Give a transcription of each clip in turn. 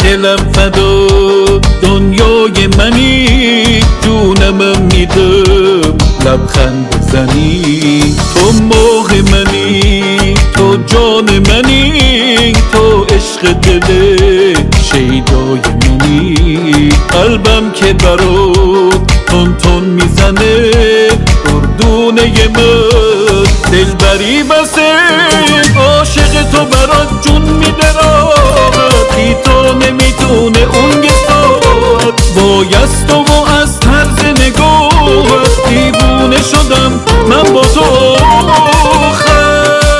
دلم فدا دنیای منی، جونمم میدم لبخند بزنی. تو ماه منی، تو جان منی، تو عشق دل شیدای منی. قلبم که برات تون تون میزنه، دردونه من دلبری بسه. عاشق تو برات جون میده راحت، بی تو نمیتونه اون یه ساعت. بایست و از طرز نگاهت دیوونه شدم من با تو آخر.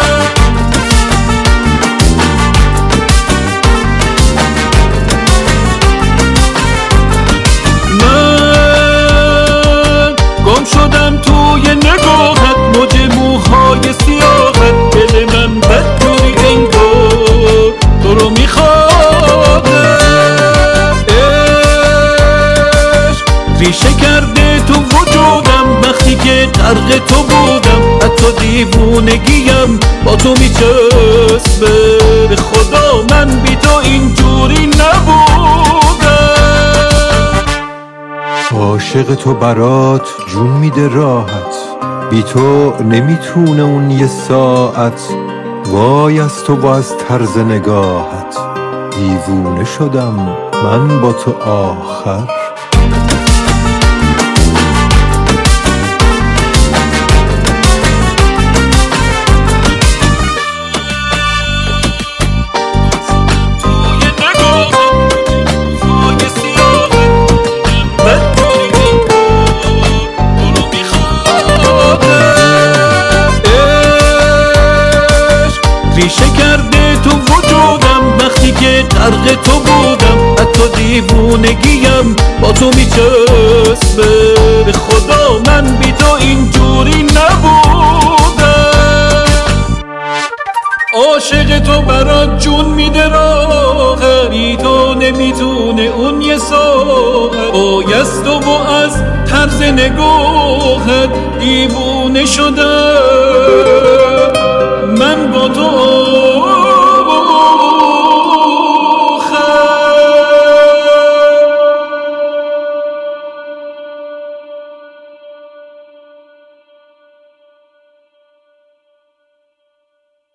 من گم شدم توی نگاهت، موج موهای سیاهت. دل من بدجوری انگار تو رو میخواد. عشق ریشه کرده تو وجودم، وقتی که غرق تو بودم. حتی دیوونگیم با تو میچسبه، به خدا من بی تو اینجوری نبودم. عاشق تو برات جون میده راحت، بی تو نمیتونه اون یه ساعت. وای از تو با از طرز نگاهت دیوونه شدم من با تو آخر. ریشه کرده تو وجودم، وقتی که غرق تو بودم. حتی دیوونگیم با تو میچسبه، به خدا من بی تو اینجوری نبودم. عاشق تو برات جون میده راحت، بی تو نمیتونه اون یه ساعت. بایست و از طرز نگاهت دیوونه شدم.